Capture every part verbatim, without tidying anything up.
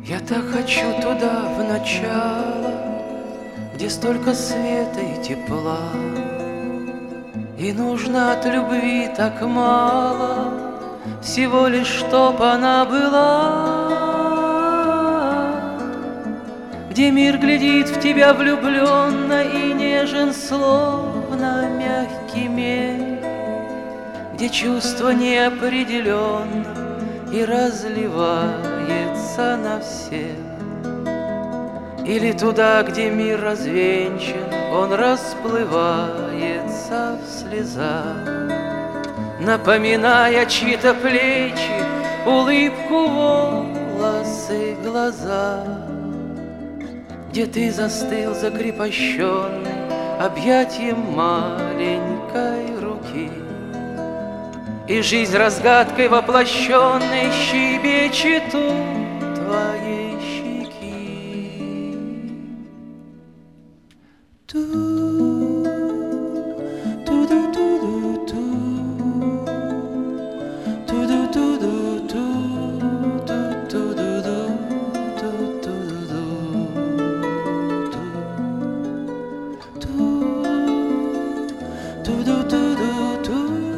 Я так хочу туда, в начало, где столько света и тепла, и нужно от любви так мало, всего лишь чтоб она была. Где мир глядит в тебя влюбленно и нежен, словно мягкий мель, где чувство неопределенно и разливается на всех. Или туда, где мир развенчан, он расплывается в слезах, напоминая чьи-то плечи, улыбку, волосы, глаза. Где ты застыл закрепощенный объятием маленькой руки, и жизнь разгадкой воплощенной щебечет у твоей щеки. Ту, ту-ду-ту-ду-ту, ту-ду-ту-ду-ту, ту-ту-ду-ду, ту-ту-ду-ду, ту-ду-ту-ду-ту.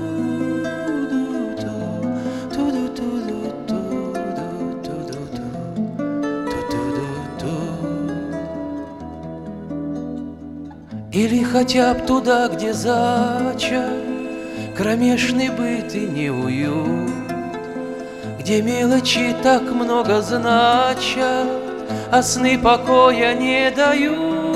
Или хотя бы туда, где зачат кромешный быт и неуют, где мелочи так много значат, а сны покоя не дают,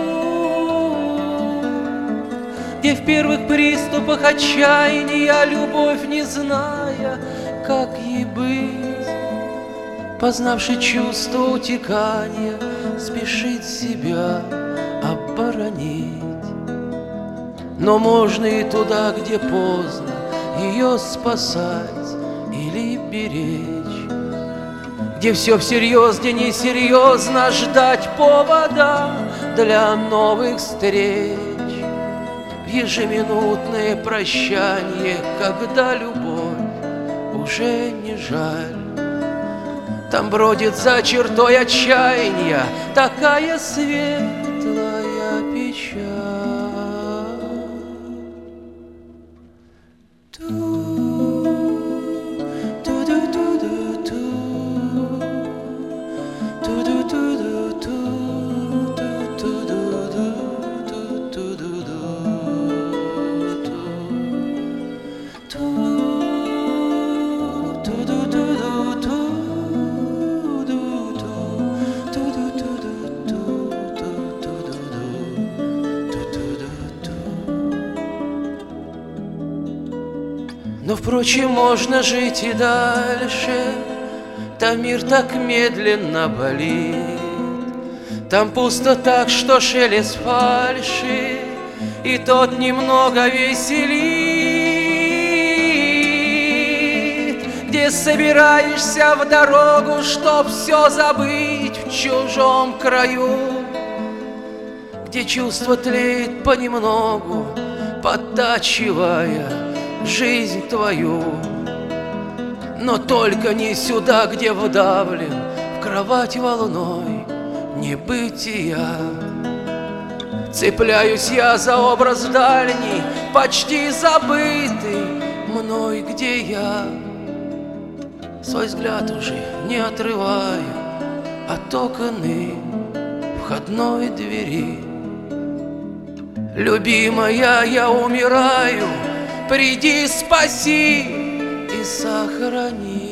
где в первых приступах отчаяния, любовь не зная, как ей быть, познавший чувство утекания, спешит себя оборонить. Но можно и туда, где поздно, ее спасать или беречь, где все всерьез, где несерьезно ждать повода для новых встреч, в ежеминутное прощание, когда любовь уже не жаль. Там бродит за чертой отчаяния такая светлая печаль. Но, впрочем, можно жить и дальше. Там мир так медленно болит, там пусто так, что шелест фальши и тот немного веселит. Где собираешься в дорогу, чтоб все забыть в чужом краю, где чувство тлеет понемногу, подтачивая жизнь твою. Но только не сюда, где вдавлен в кровать волной небытия. Цепляюсь я за образ дальний, почти забытый мной, где я свой взгляд уже не отрываю от окон и входной двери. Любимая, я умираю, приди, спаси и сохрани.